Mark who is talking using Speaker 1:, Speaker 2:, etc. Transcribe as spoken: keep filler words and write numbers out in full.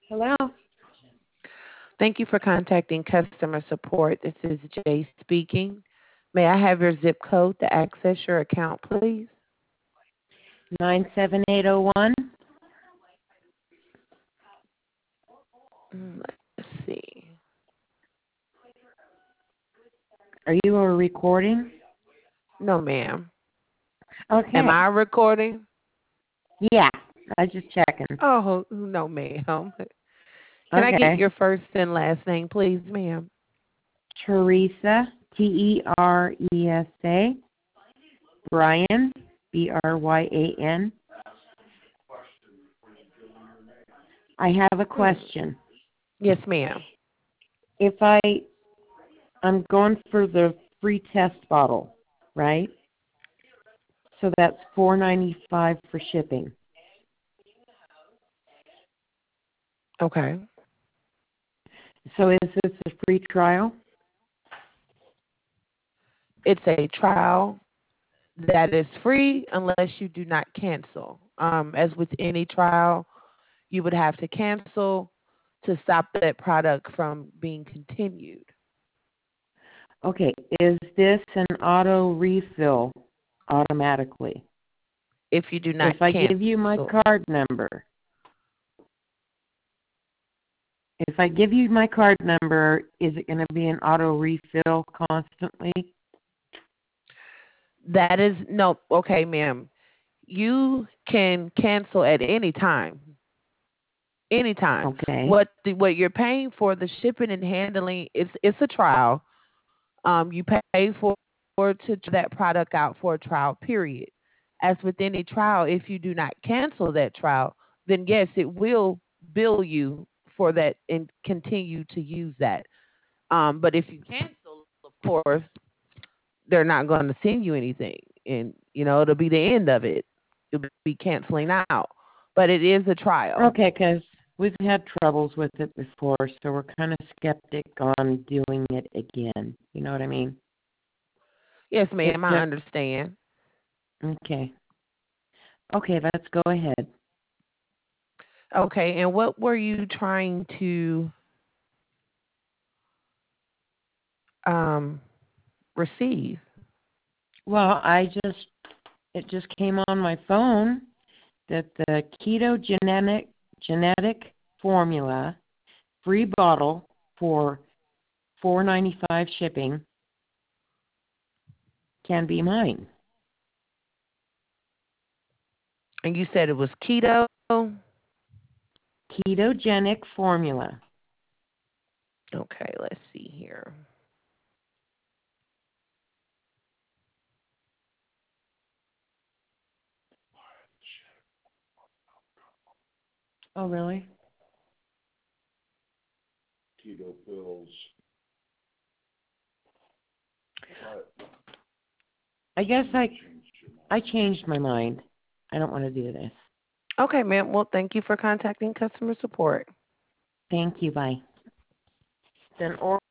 Speaker 1: Hello.
Speaker 2: Thank you for contacting customer support. This is Jay speaking. May I have your zip code to access your account, please?
Speaker 1: nine seven eight oh one.
Speaker 2: Mm, Let's see.
Speaker 1: Are you a recording?
Speaker 2: No, ma'am. Am
Speaker 1: Okay.
Speaker 2: I recording?
Speaker 1: Yeah. I was just checking.
Speaker 2: Oh, no, ma'am. Can I get
Speaker 1: Okay.
Speaker 2: your first and last name, please, ma'am?
Speaker 1: Teresa, T E R E S A. Brian, B R Y A N. I have a
Speaker 2: Hmm.
Speaker 1: question.
Speaker 2: Yes, ma'am.
Speaker 1: If I, I'm going for the free test bottle, right? So that's four ninety five for shipping.
Speaker 2: Okay.
Speaker 1: So is this a free trial?
Speaker 2: It's a trial that is free unless you do not cancel. Um, as with any trial, you would have to cancel to stop that product from being continued.
Speaker 1: Okay. Is this an auto refill automatically?
Speaker 2: If you do not
Speaker 1: If I give you my
Speaker 2: cancel,
Speaker 1: card number, if I give you my card number, is it going to be an auto refill constantly?
Speaker 2: that is no okay, ma'am. You can cancel at any time. Anytime.
Speaker 1: Okay.
Speaker 2: What the, what you're paying for the shipping and handling is it's a trial. Um, you pay for to try that product out for a trial period. As with any trial, if you do not cancel that trial, then yes, it will bill you for that and continue to use that. Um, but if you cancel, of course, they're not going to send you anything, and you know it'll be the end of it. You'll be canceling out. But it is a trial.
Speaker 1: Okay, because we've had troubles with it before, so we're kind of skeptic on doing it again. You know what I mean?
Speaker 2: Yes,
Speaker 1: It
Speaker 2: ma'am, I
Speaker 1: took.
Speaker 2: understand.
Speaker 1: Okay. Okay, let's go ahead.
Speaker 2: Okay, and what were you trying to um, receive?
Speaker 1: Well, I just it just came on my phone that the ketogenic genetic formula free bottle for four ninety five shipping can be mine.
Speaker 2: And you said it was keto.
Speaker 1: Ketogenic formula.
Speaker 2: Okay, let's see here.
Speaker 1: Oh, really? I guess I I changed my mind. I don't want to do this.
Speaker 2: Okay, ma'am. Well, thank you for contacting customer support.
Speaker 1: Thank you. Bye. Then or